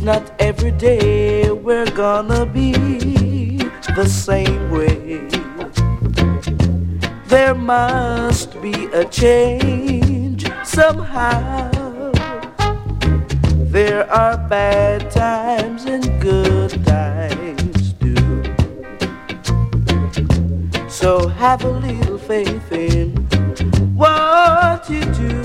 not every day we're gonna be the same way. There must be a change somehow. There are bad times and good times too. So have a little faith in what you do.